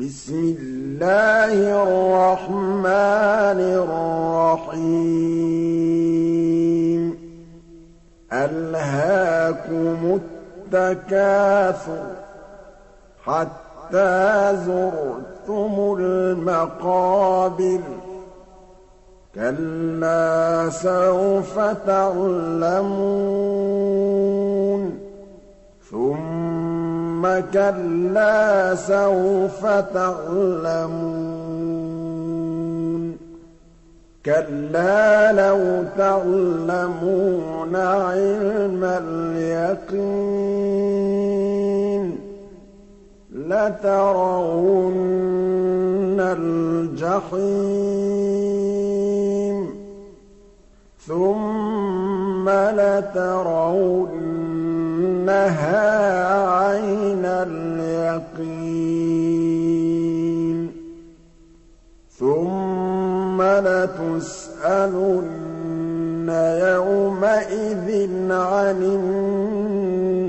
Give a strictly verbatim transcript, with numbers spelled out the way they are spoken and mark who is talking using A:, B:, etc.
A: بسم الله الرحمن الرحيم ألهاكم التكاثر حتى زرتم المقابر كلا سوف تعلمون ثم كلا سوف تعلمون كلا لو تعلمون علم اليقين لترون الجحيم ثم لترونها عين اليقين ثم لتسألن يومئذ عن